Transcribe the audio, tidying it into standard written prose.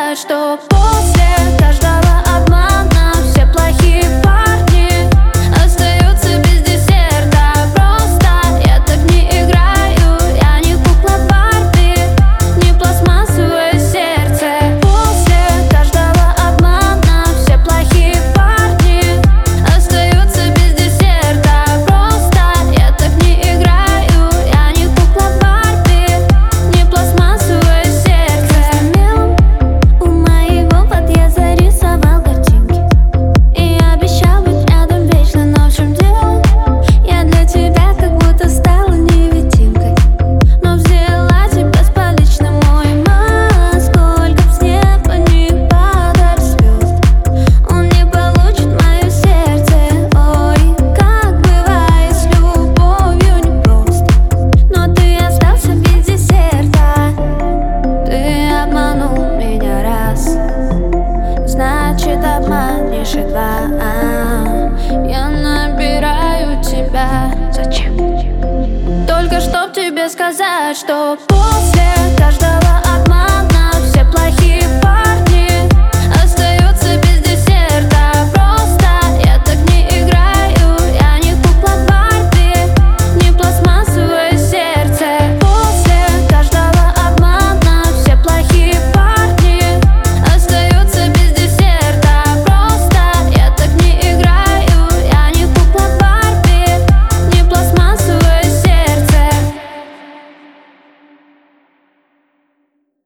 сказать, что после каждого обмана все плохие парни остаются без десерта. Просто я так не играю, я не кукла Барби, не пластмассовое сердце. После каждого обмана все плохие парни остаются без десерта. Просто я так не играю, я не кукла Барби, не пластмассовое сердце. У моего подъезда рисовал картинки, и я обещал быть рядом вечно, но в чем дело? Я для тебя как будто стала невидимкой, но взяла тебя с поличным. Мой мама, сколько б с неба не падали звезд, он не получит мое сердце. Ой, как бывает с любовью непросто, но ты остался без десерта. Ты обманул меня раз, значит обманешь и два. Я набираю тебя. Зачем? Только чтоб тебе сказать, что после каждого